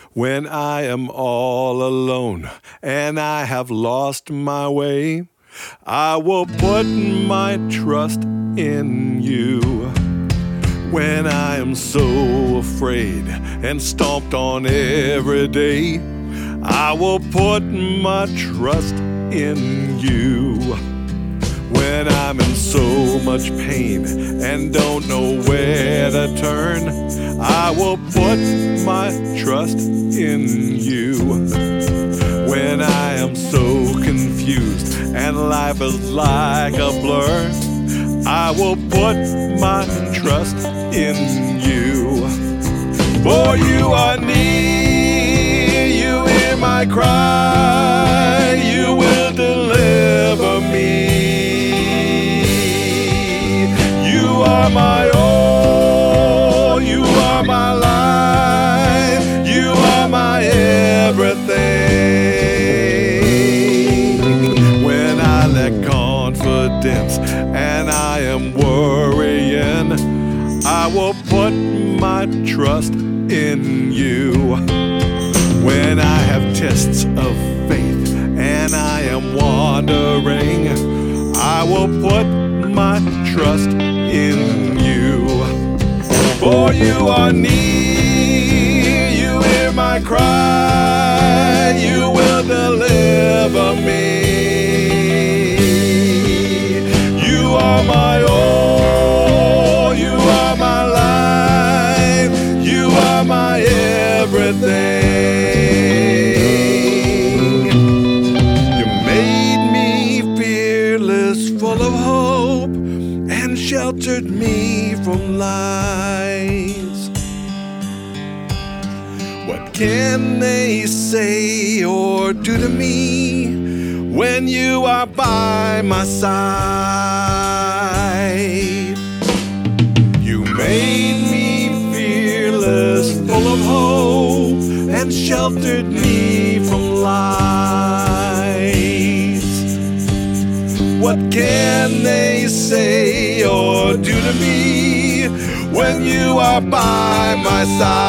When I am all alone and I have lost my way, I will put my trust in you. When I am so afraid and stomped on every day, I will put my trust in you. When I'm in so much pain and don't know where to turn, I will put my trust in you. When I am so confused and life is like a blur, I will put my trust in you. For you are near, you hear my cry, you will deliver me. You are my all, you are my life, you are my everything. When I lack confidence and I am worrying, I will put my trust in you. When I have tests of faith and I am wandering, I will put my trust in you. For you are near, you hear my cry, you will deliver me. You are my all, you are my life, you are my everything. You made me fearless, full of hope, and sheltered me from lies. What can they say or do to me when you are by my side? You made me fearless, full of hope, and sheltered me from lies. What can they say or do to me when you are by my side?